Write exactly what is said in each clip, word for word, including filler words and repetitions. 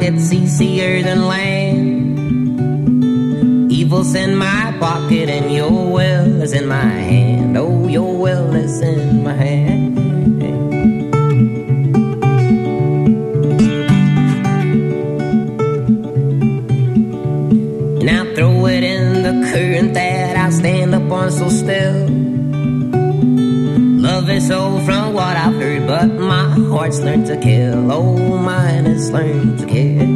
it's easier than land. Evil's in my pocket and your will is in my hand. Oh, your will is in my hand. And I throw it in the current that I stand up on so still. Love is so from what I've heard, but my heart's learned to kill. Oh, mine has learned to kill.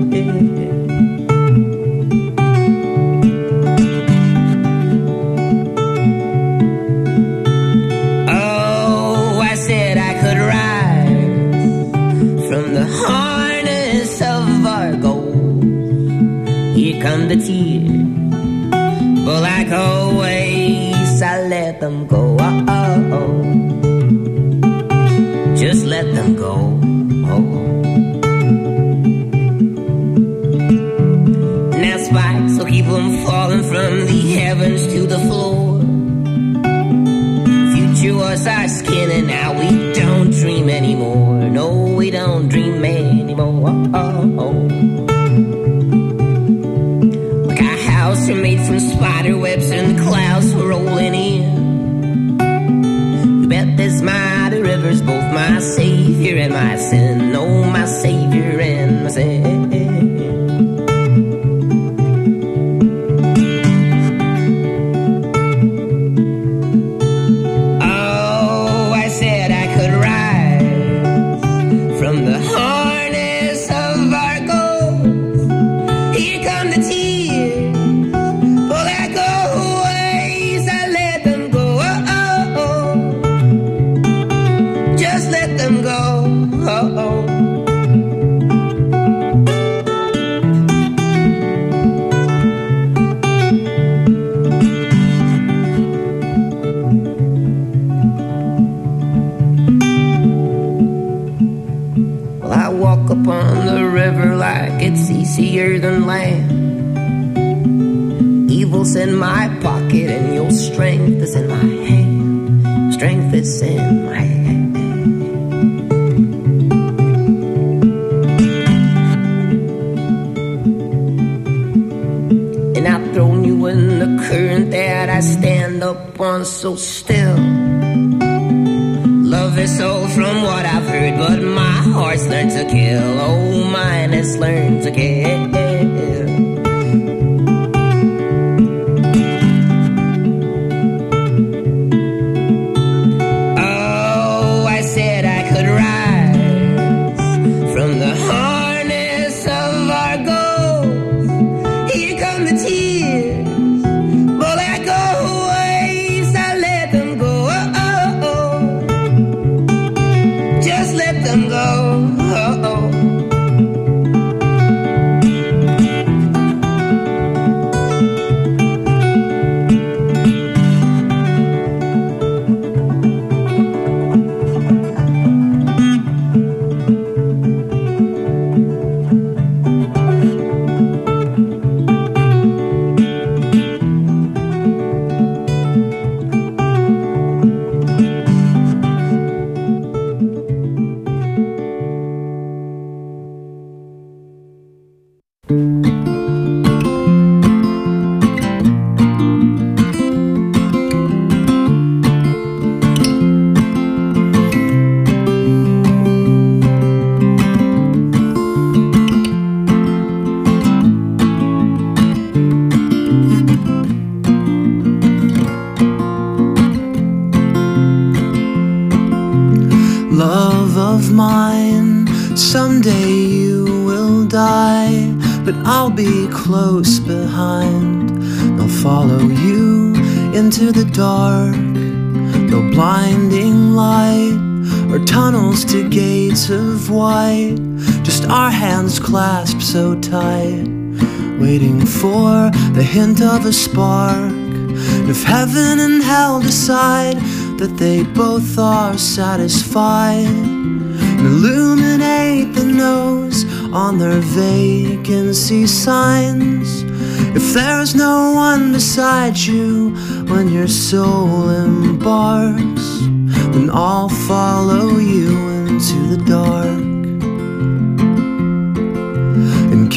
Oh, I said I could rise from the harness of our goals. Here come the tears, but like always, I let them go. Oh, oh, oh. Just let them go. Oh. Now spikes will keep them falling from the heavens to the floor. Future was our skin and now we don't dream anymore. No, we don't dream anymore. Oh, oh, oh. Like our house are made from spider webs and the clouds were rolling in. You bet this mighty river's both my savior and my sin. Oh, my savior and my sin. Oh, I said I could rise from the harness of our goals. Here come the tears, but like always, I let them go. Oh, oh, oh. Just let them go. Oh, oh. Well, I walk upon the river like it's easier than land. Evil's in my pocket and your strength is in my hand. Strength is in my hand. And I've thrown you in the current that I stand up on so still. Love is so from what I've heard, but my heart's learned to kill. Oh, mine has learned to kill. Oh, I said I could rise from the harness of our goals. Here come the tears, but like always, I let them go. Oh, oh, oh. Just let them go. Oh, oh. Love of mine, someday you will die, but I'll be close behind. I'll follow you into the dark, no blinding light or tunnels to gates of white, just our hands clasped so tight, waiting for the hint of a spark. If heaven and hell decide that they both are satisfied, and illuminate the nose on their vacancy signs. If there's no one beside you when your soul embarks, then I'll follow you into the dark. And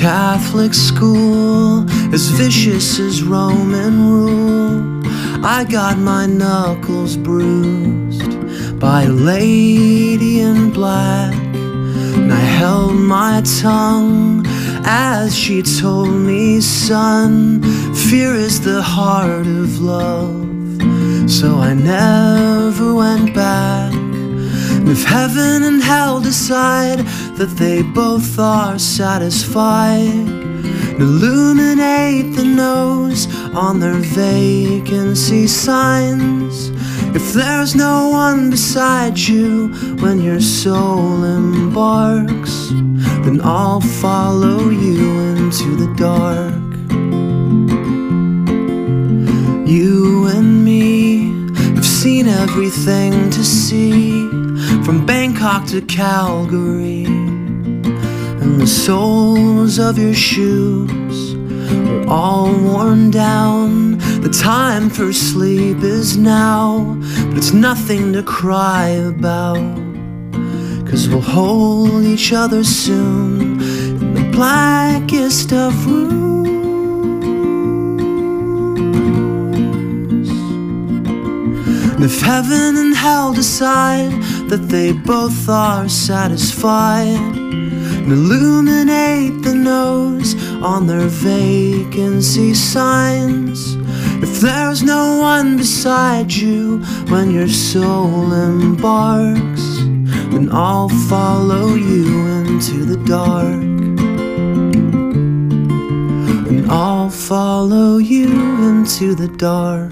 Catholic school, as vicious as Roman rule. I got my knuckles bruised by a lady in black, and I held my tongue as she told me, son, fear is the heart of love. So I never went back. And if heaven and hell decide that they both are satisfied, illuminate the nose on their vacancy signs. If there's no one beside you when your soul embarks, then I'll follow you into the dark. You and me have seen everything to see, from Bangkok to Calgary, and the soles of your shoes are all worn down. The time for sleep is now, but it's nothing to cry about, 'cause we'll hold each other soon in the blackest of rooms. And if heaven and hell decide that they both are satisfied, and illuminate the nose on their vacancy signs, if there's no one beside you when your soul embarks, then I'll follow you into the dark. And I'll follow you into the dark.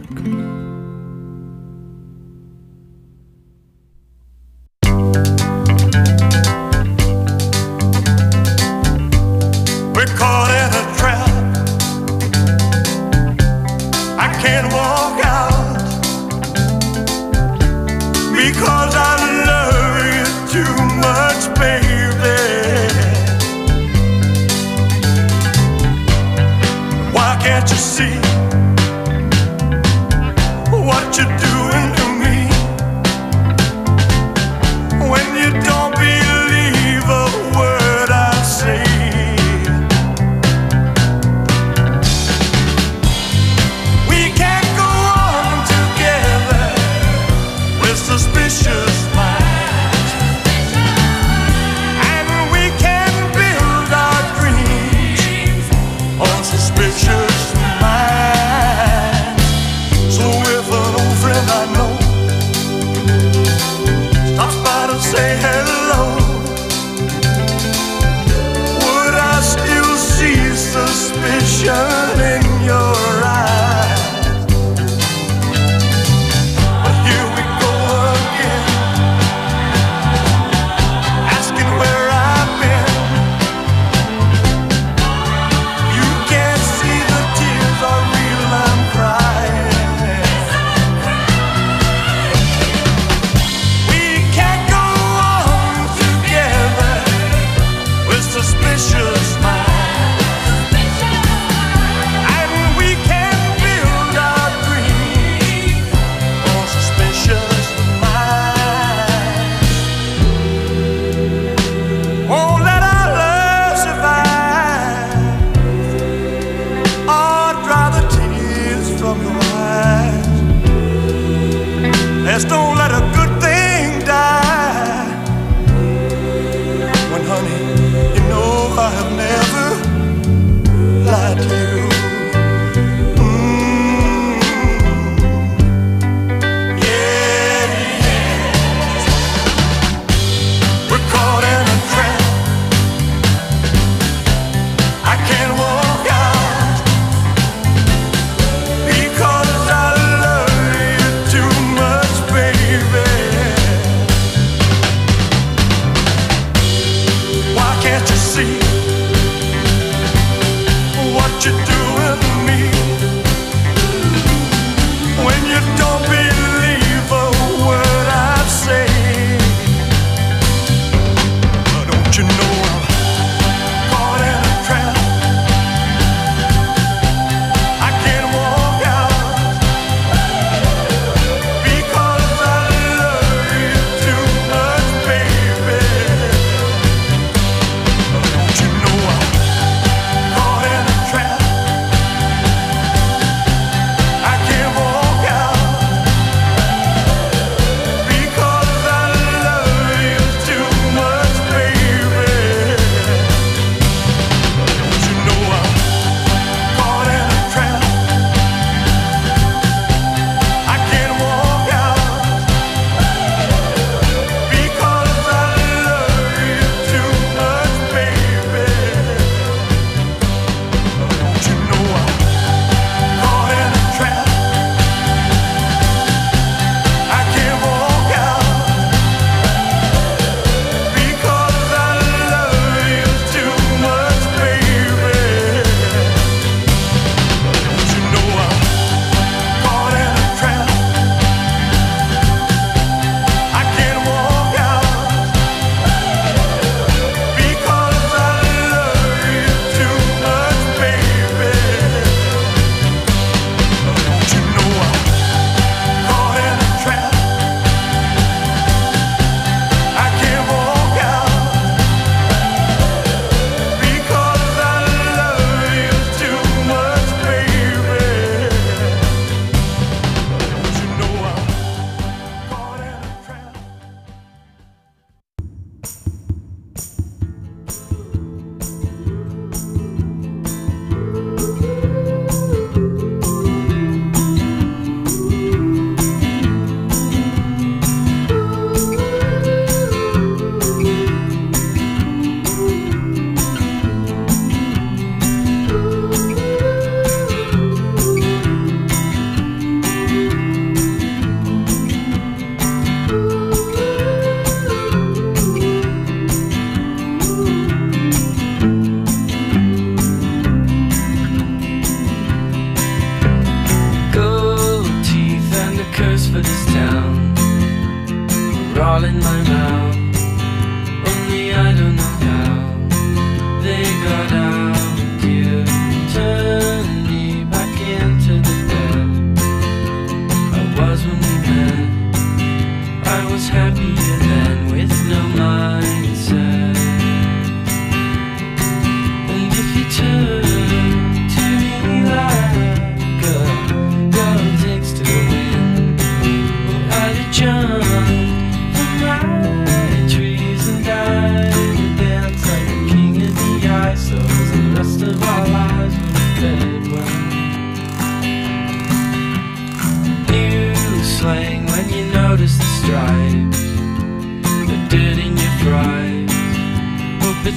You know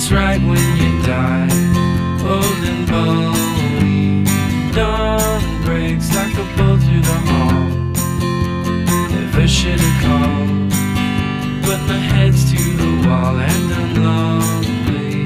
it's right when you die, old and bony. Dawn breaks like a bolt through the hall. Never should have called, but my head's to the wall and I'm lonely.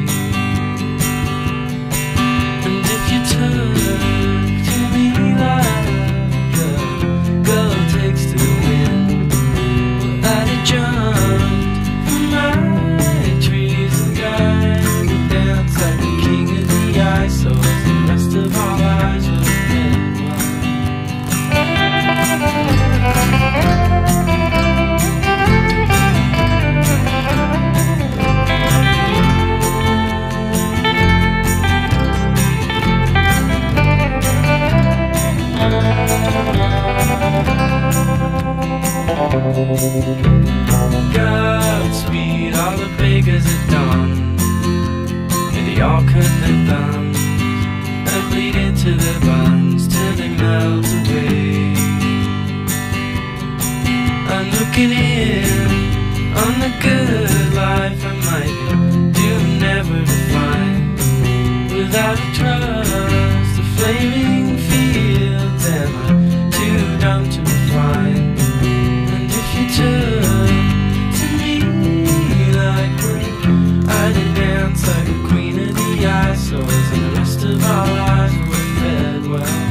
And if you turn to me like a girl takes to the wind, well, I'd have jumped from my trees and gone to dance like the king of the ice, so as the rest of our lives would have been one. Godspeed, all the beggars at dawn, and they all cut their thumbs and bleed into their buns till they melt away. I'm looking in on the good life I might do never to find, without a trust, the flaming fields ever too dumb to refine. And if you turn to me like when I did dance like a queen of the ice, so as the rest of our lives were fed well.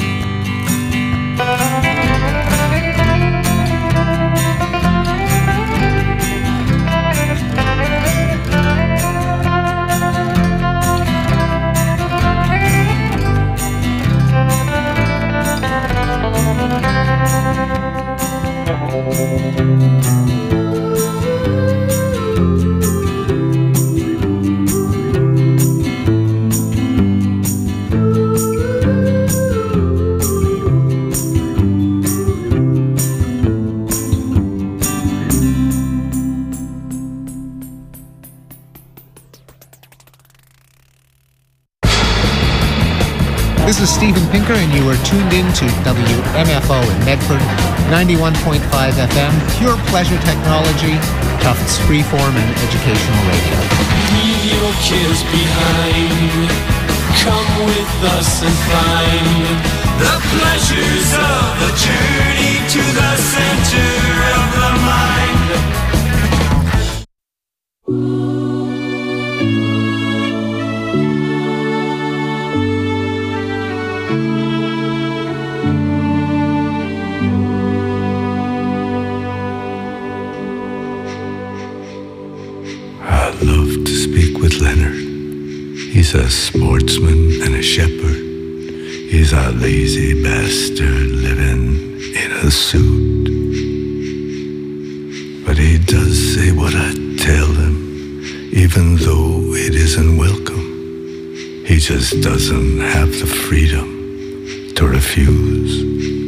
This is Steven Pinker, and you are tuned in to W M F O in Medford, ninety-one point five F M, pure pleasure technology, Tufts freeform and educational radio. Leave your kids behind, come with us and find the pleasures of the journey to the center of the mind. I'd love to speak with Leonard. He's a sportsman and a shepherd. He's a lazy bastard living in a suit. But he does say what I tell him, even though it isn't welcome. He just doesn't have the freedom to refuse.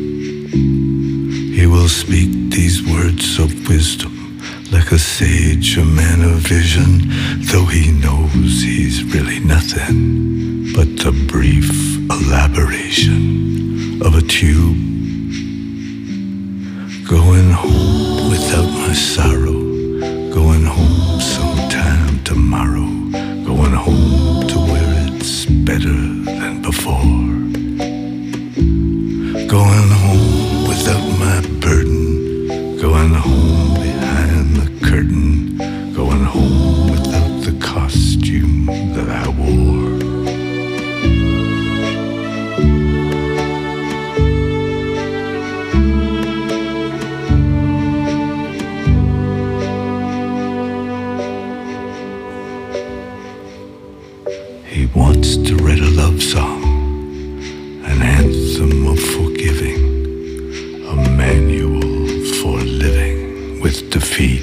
He will speak these words of wisdom like a sage, a man of vision, though he knows he's really nothing but the brief elaboration of a tube. Going home without my sorrow, going home sometime tomorrow, going home to where it's better than before. Going home without my burden, going home behind the curtain, going home without the costume that I wore. He wants to write a love song, an anthem of forgiving, a manual for living with defeat,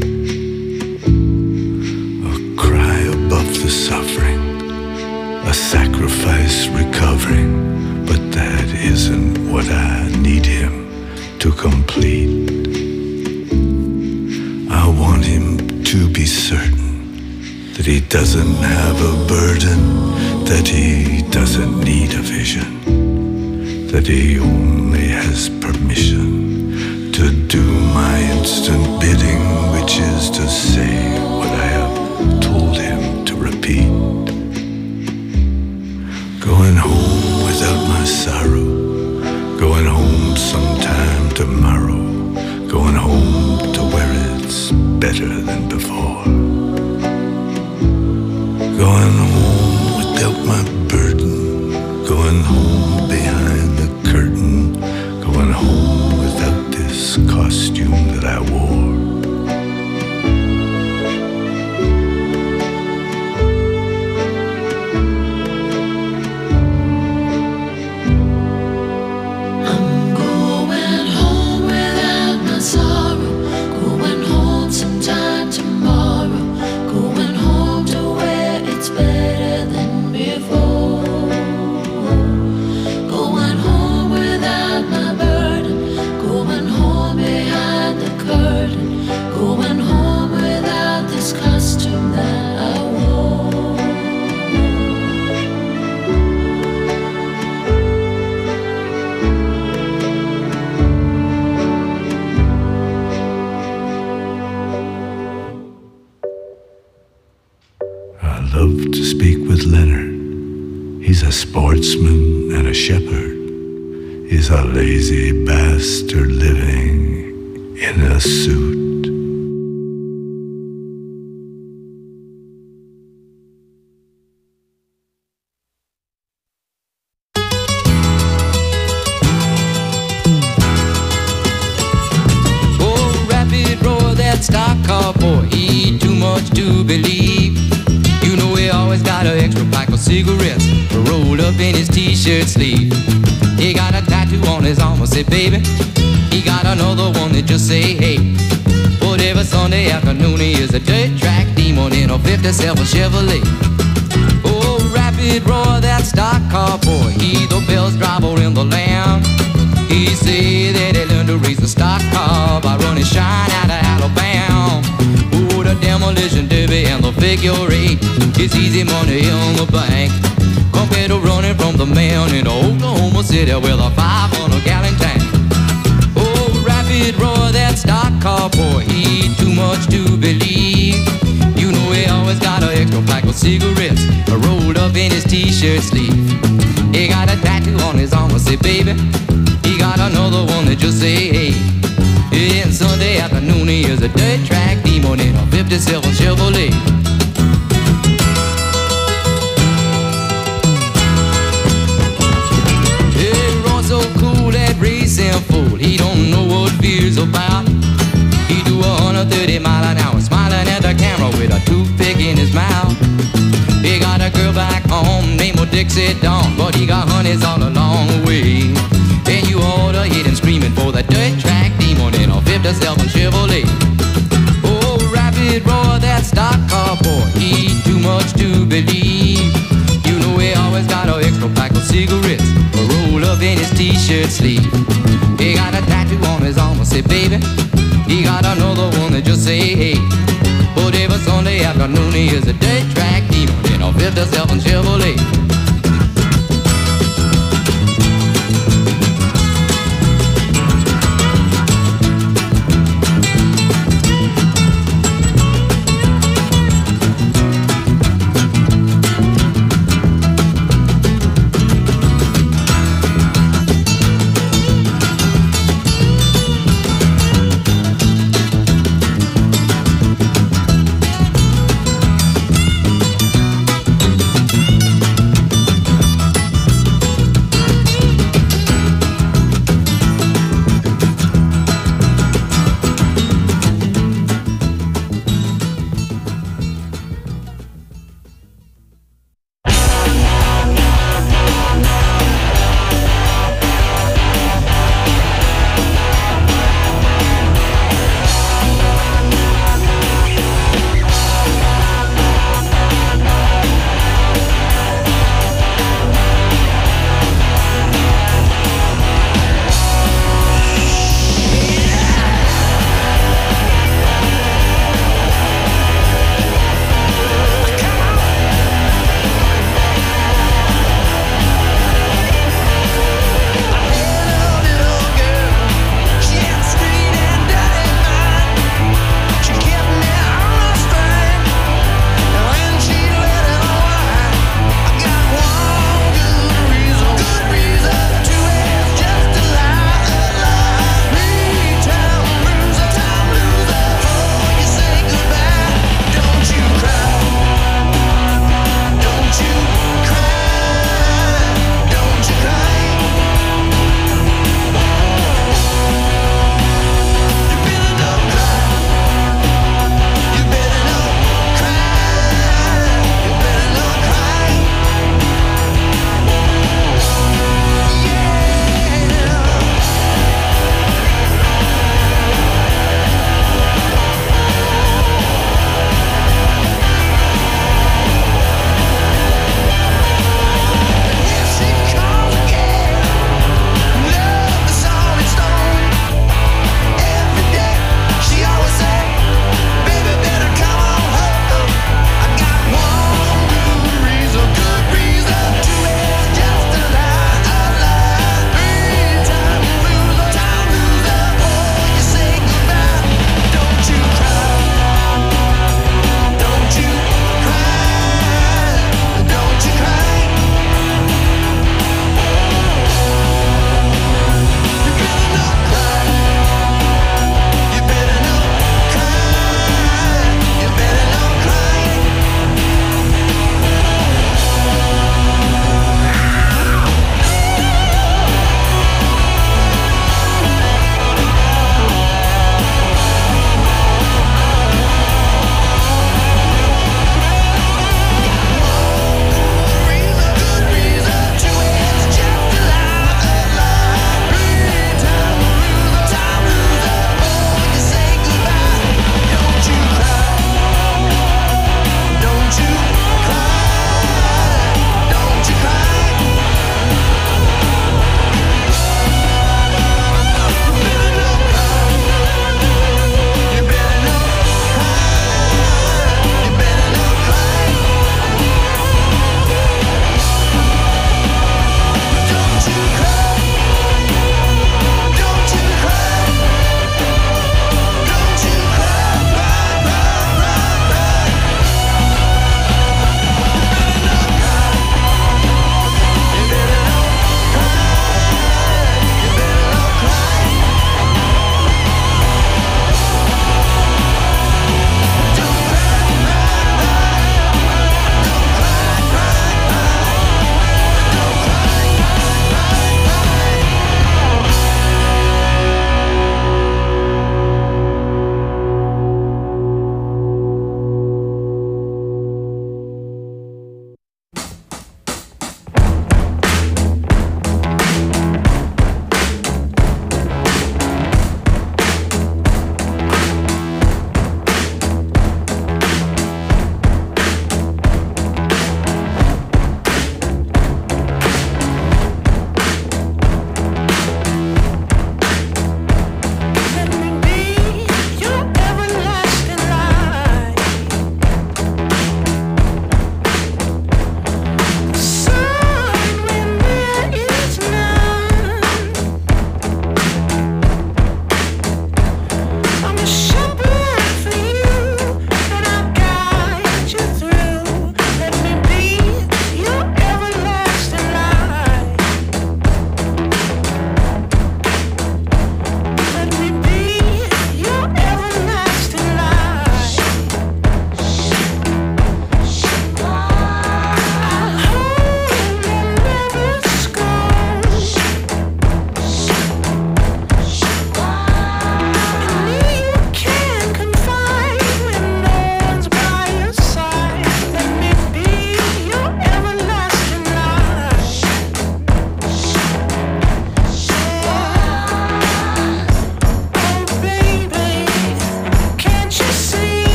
a cry above the suffering, a sacrifice recovering, but that isn't what I need him to complete. I want him to be certain that he doesn't have a burden, that he doesn't need a vision, that he only has permission to do my instant bidding, which is to say what I have told him to repeat. repeat. Going home without my sorrow, going home sometime tomorrow, going home to where it's better than before. Going home without my burden, going home behind the curtain, going home without this costume that I wore. Sportsman and a shepherd. He's a lazy bastard living in a suit. Oh, rapid roar, that stock car boy, he too much to believe. You know he always got an extra pack of cigarettes rolled up in his t-shirt sleeve. He got a tattoo on his arm that say baby. He got another one that just say hey. But every Sunday afternoon he is a dirt track demon in a fifty-seven Chevrolet. Oh, rapid roar, that stock car boy, he the best driver in the land. He say that he learned to race a stock car by running shine out of Alabama. Oh, the demolition derby and the figure eight, it's easy money in the bank compared to running from the man in Oklahoma City with a five hundred gallon tank. Oh, rapid roar, that stock car boy, he too much to believe. You know he always got an extra pack of cigarettes rolled up in his t-shirt sleeve. He got a tattoo on his arm that say baby. He got another one that just say hey. And Sunday afternoon he is a dirt track demon in a fifty-seven Chevrolet. So cool, that racing fool, he don't know what fear's about. He do a one hundred thirty mile an hour, smiling at the camera with a toothpick in his mouth. He got a girl back home named Dixie Dawn, but he got honeys all along the way. And you ought to hit him screaming for the dirt track demon in a fifty-seven Chevrolet. Oh, rapid roar, that stock car boy, he too much to believe. You know he always got an extra pack of cigarettes rolled up in his t-shirt sleeve. He got a tattoo on his arm that say baby. He got another one that just say hey. But every Sunday afternoon he is a dirt track demon in a fifty-seven Chevrolet.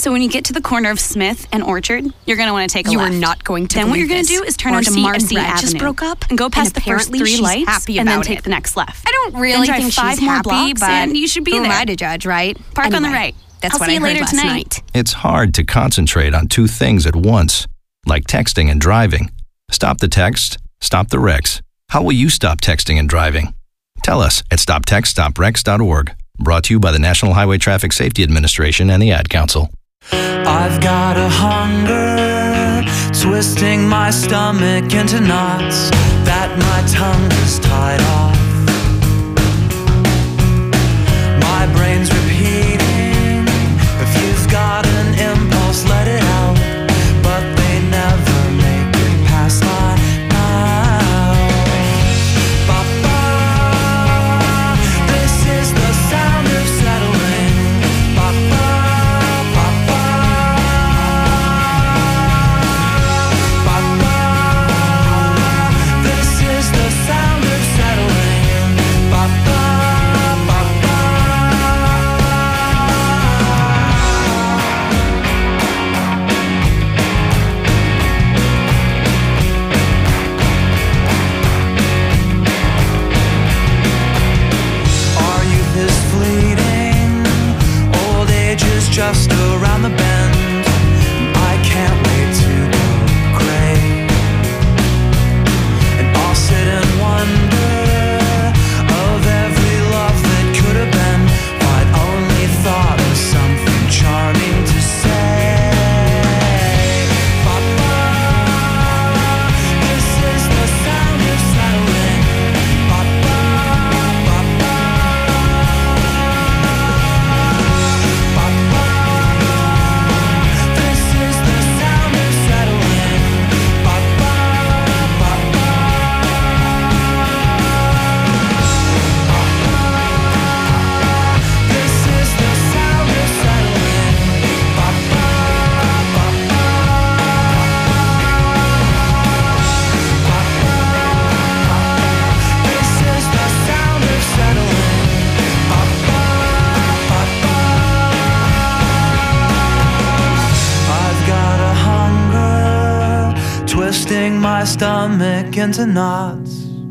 So when you get to the corner of Smith and Orchard, you're going to want to take a you left. You are not going to Then what you're going to this. do is turn Marcy onto Marcy and Brad Avenue. just broke up and go past and the first apparently three she's lights happy and then about take it. the next left. I don't really then think drive she's five more happy, blocks but and you should be who there. am I to judge, right? Park anyway, on the right. That's I'll what see I you heard later last tonight. night. It's hard to concentrate on two things at once, like texting and driving. Stop the text, stop the wrecks. How will you stop texting and driving? Tell us at stop text stop wrecks dot org. Brought to you by the National Highway Traffic Safety Administration and the Ad Council. I've got a hunger, twisting my stomach into knots that my tongue is tied off. My brain's repeating, if you've got an impulse, let it out. But they never make it past my mouth. Ba-ba, this is the sound of settling. Ba-ba, ba-ba, ba-ba, this is the sound of settling. Ba-ba, ba-ba. Our youth is fleeting, old age is just around the bend. I can't wait to go gray, and I'll sit and wonder of every love that could have been. If I'd only thought of something charming to say. Ba-ba, this is the sound of settling. Ba-ba, ba-ba, ba-ba, this is the sound of settling. Ba-ba, ba-ba, this is the sound of settling. Ba-ba, ba-ba, this is the sound of settling. Ba-ba, ba-ba. I've got a hunger, twisting my stomach into knots.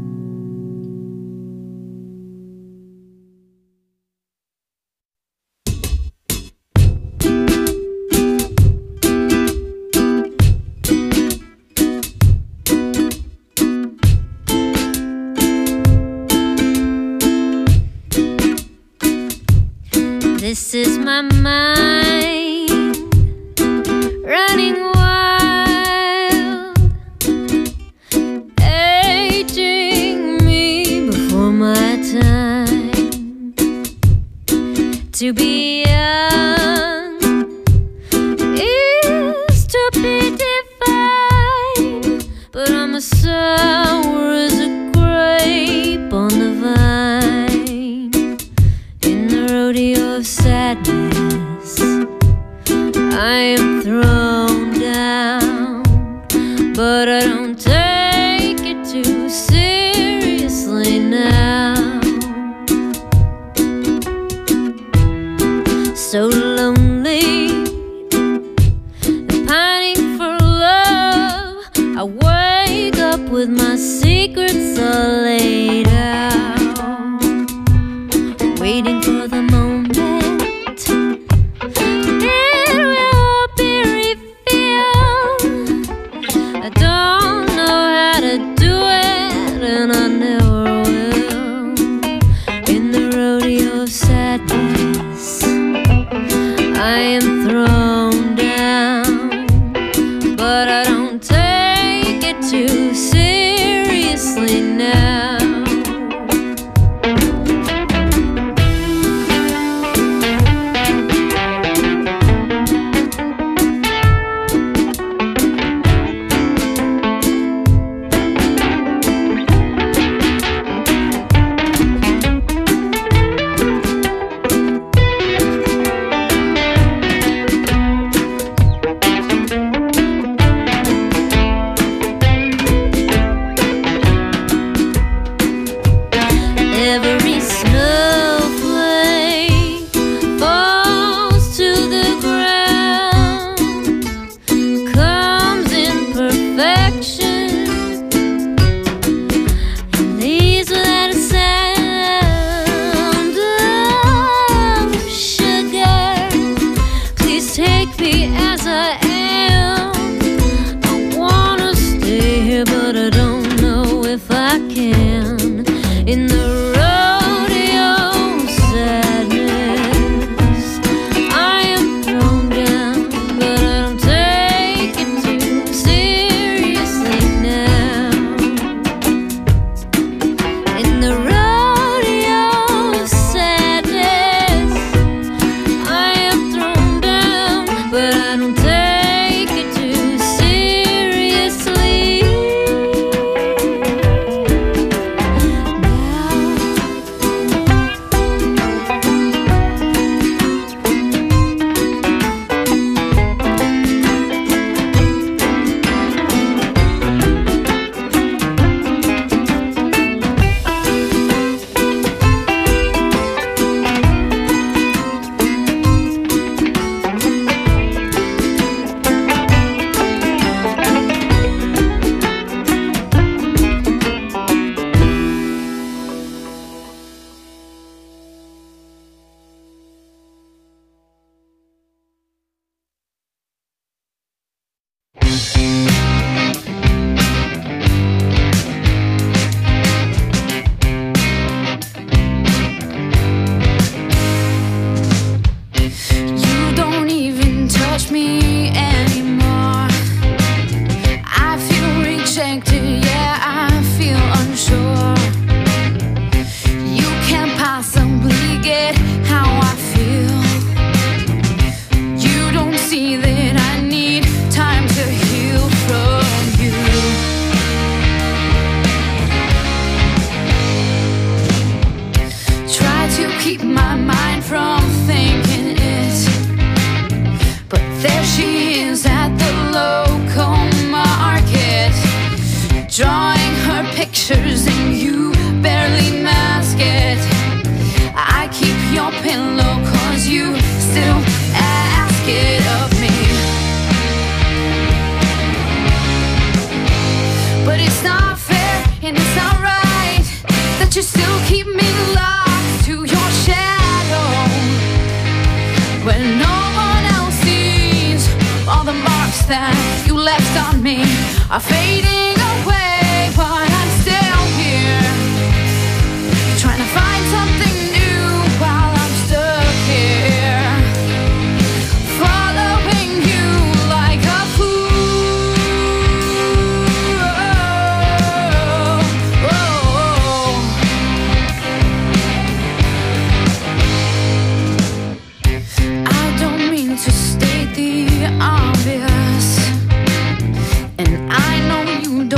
This is my mind running wild, aging me before my time. To be young is to be divine, but I'm as sour as a grape on the vine. In the rodeo of sadness, I am thrown down, but I don't take it too seriously now. So lonely and pining for love, I wake up with my secrets all laid out, waiting for the moment it will be revealed. I don't know how to do it, and I never will. In the rodeo of sadness, I am thrown down, but I don't take it too seriously now. man in the rodeo sadness. I am thrown down, but I don't take it too seriously now. In the rodeo sadness, I am thrown down, but I don't take it too seriously you don't even touch me anymore. I feel rejected, yeah, I feel unsure. You can't possibly get how I feel. You don't see that I need time to heal from you. Try to keep my mind from thinking it, but there she is at the local market, drawing her pictures and you barely mask it. I keep your pillow cause you still ask it of me, but it's not fair and it's not right that you still keep me locked to your shadow when no one else sees. All the marks that you left on me are fading away, but I'm still here, trying to find something new while I'm stuck here, following you like a fool. I don't mean to state the obvious, and I know you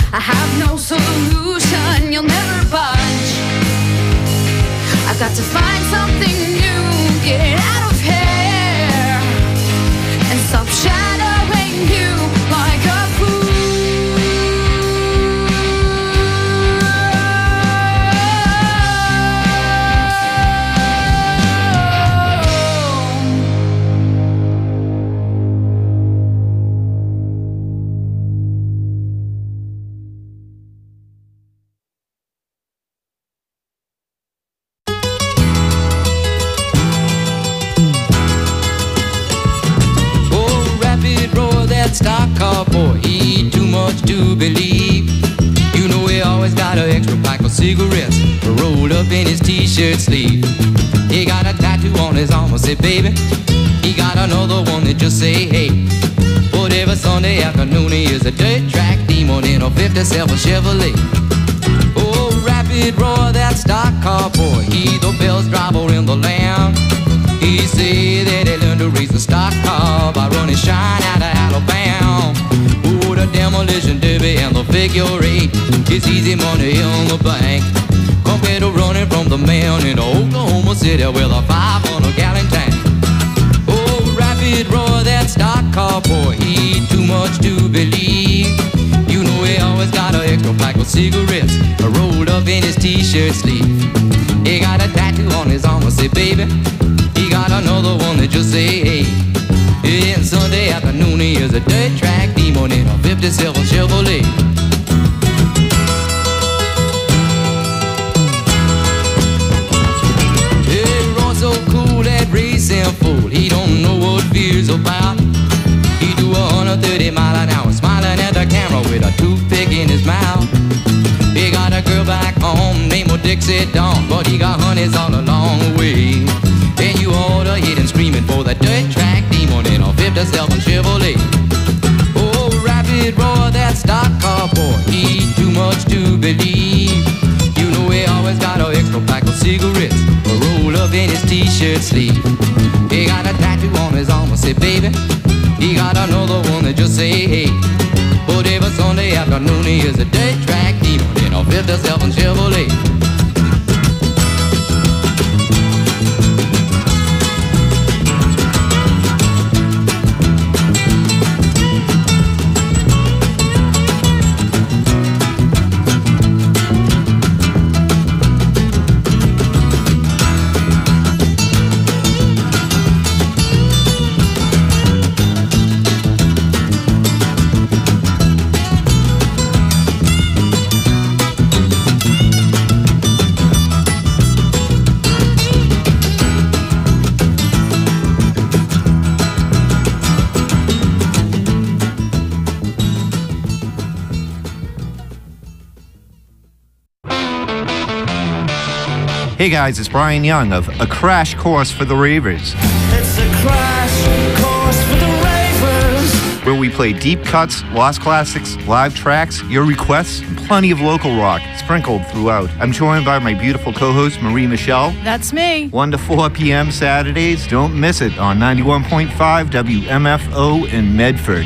I have no solution, you'll never budge. I've got to find something new, get out of here, and stop shadowing you like a fool. Stock car boy, he too much to believe. You know he always got an extra pack of cigarettes rolled up in his t-shirt sleeve. He got a tattoo on his arm, I say baby. He got another one that just say hey. But every Sunday afternoon he is a dirt track demon in a fifty-seven Chevrolet. Oh, rapid roar, that stock car boy, he the best driver in the land. He say that he learned to race the stock car by running shine out of Alabama. Oh, the demolition derby and the figure eight, it's easy money in the bank compared to running from the man in Oklahoma City with a five hundred gallon tank. Oh, rapid roar, that stock car boy, he too much to believe. You know he always got an extra pack of cigarettes rolled up in his t-shirt sleeve. He got a tattoo on his arm, I say baby. He got another one that just say hey. And Sunday afternoon he is a dirt track demon in a fifty-seven Chevrolet. He runs so cool, that racing fool, he don't know what fear's about. He do a one hundred thirty mile an hour, smiling at the camera with a toothpick in his mouth. He got a girl back home named Dixie Dawn, but he got honeys all along the way. And you ought to hit him screaming for the dirt track demon in a fifty-seven Chevrolet. Oh, rapid roar, that stock car boy, he too much to believe. You know he always got an extra pack of cigarettes rolled up in his t-shirt sleeve. He got a tattoo on his arm, I say baby. He got another one that just say hey. But every Sunday afternoon he is a dirt track demon in a fifty-seven Chevrolet. Hey guys, it's Brian Young of A Crash Course for the Ravers. It's a crash course for the Ravers, where we play deep cuts, lost classics, live tracks, your requests, and plenty of local rock sprinkled throughout. I'm joined by my beautiful co-host, Marie Michelle. That's me. one to four p.m. Saturdays. Don't miss it on ninety-one point five W M F O in Medford.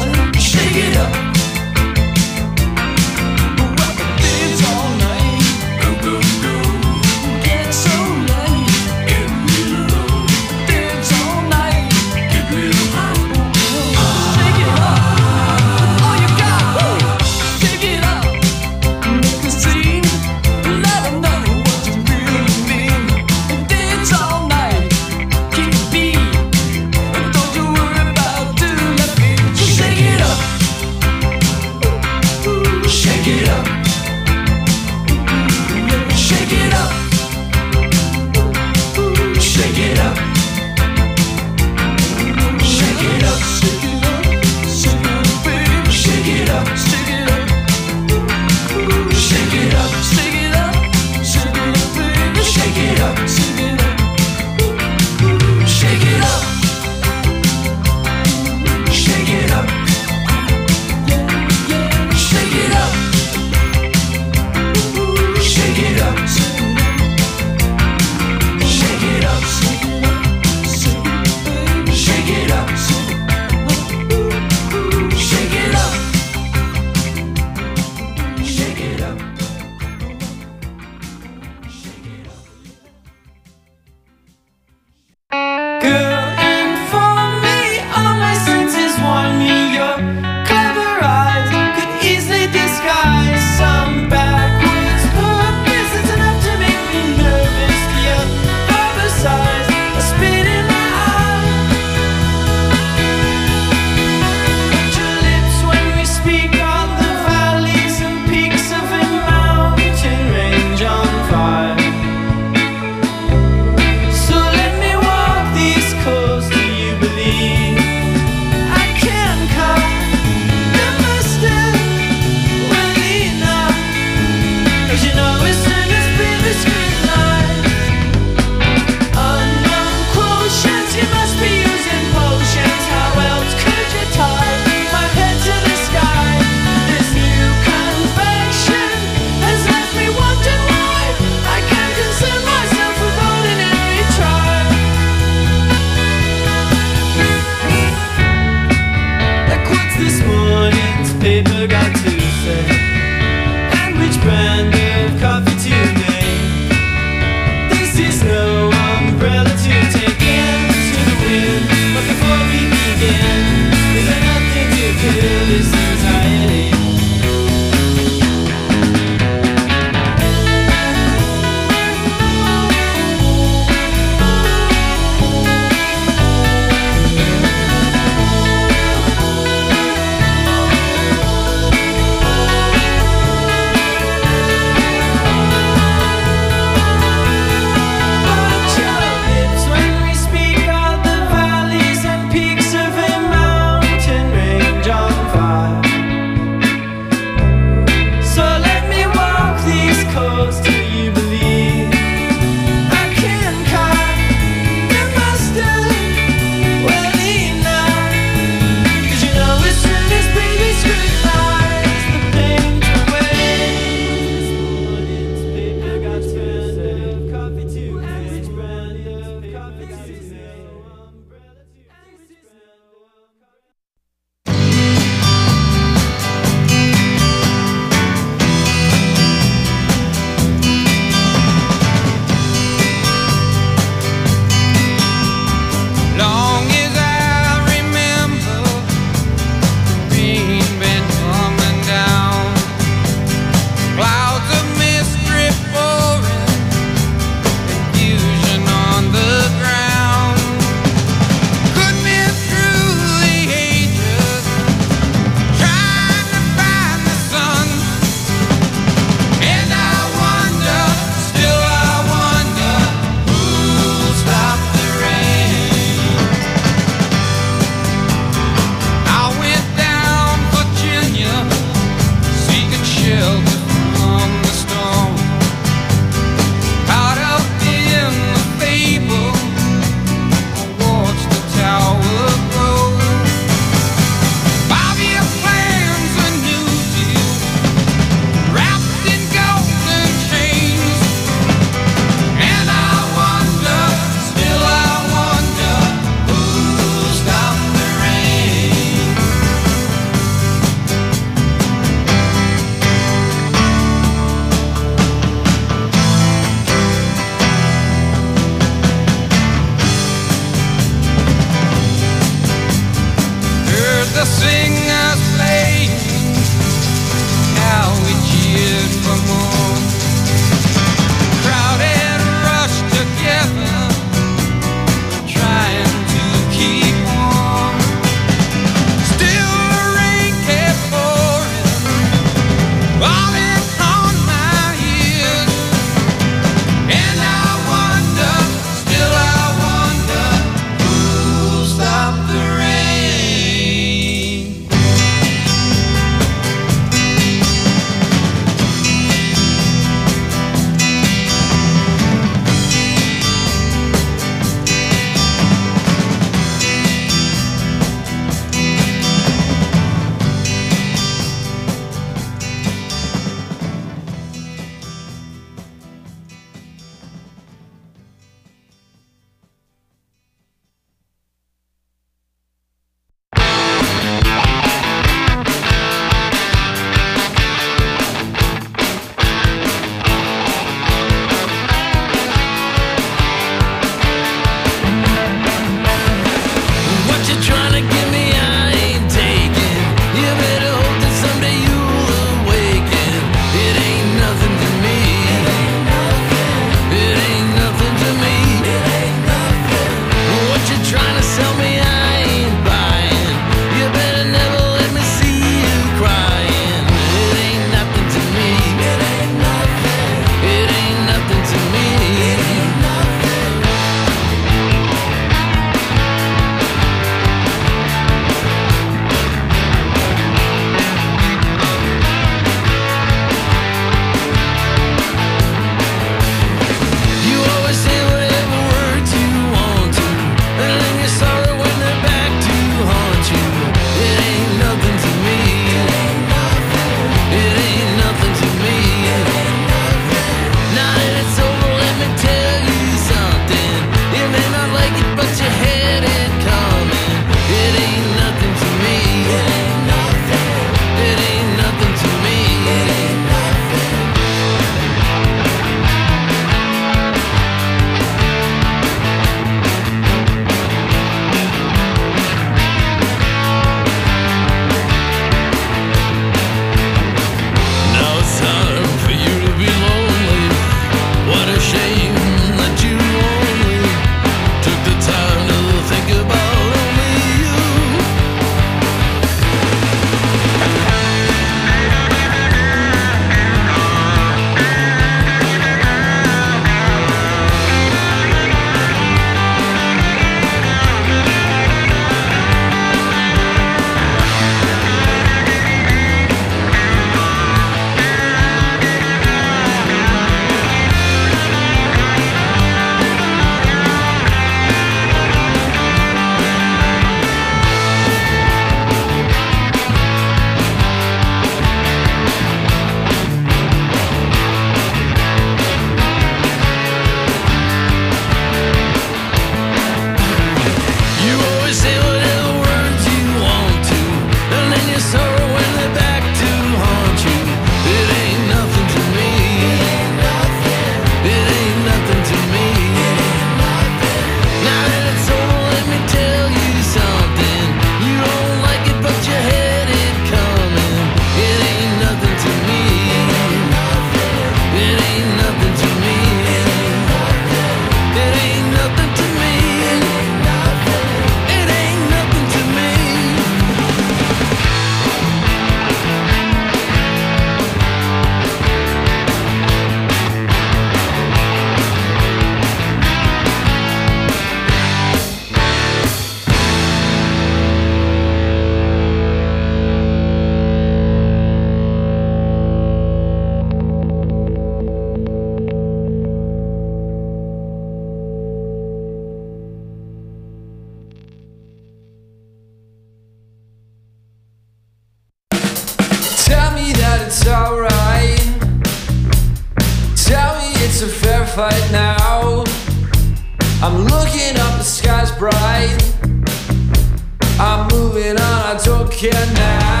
right now. I'm looking up, the sky's bright. I'm moving on, I don't care now.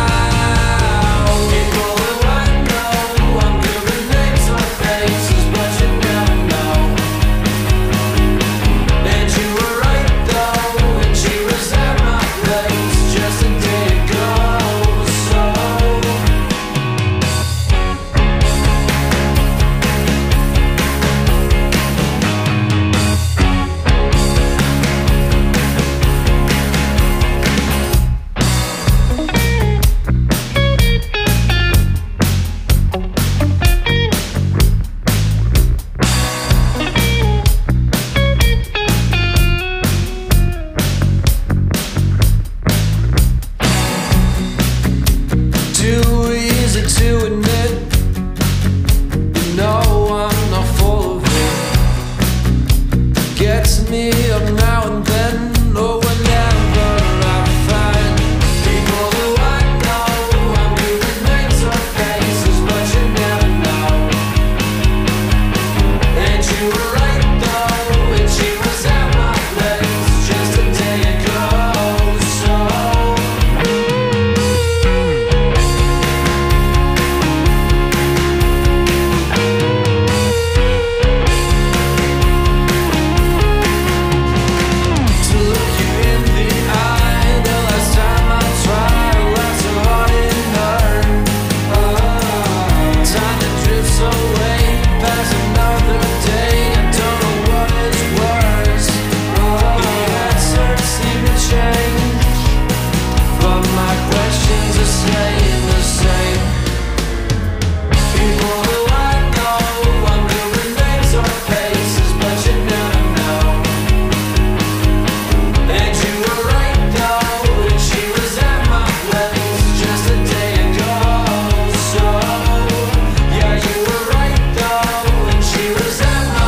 People who I know, I'm giving names or faces, but you never know. And you were right though, and she was at my place just a day ago. So too easy to admit, you know I'm not full of it. Gets me up now.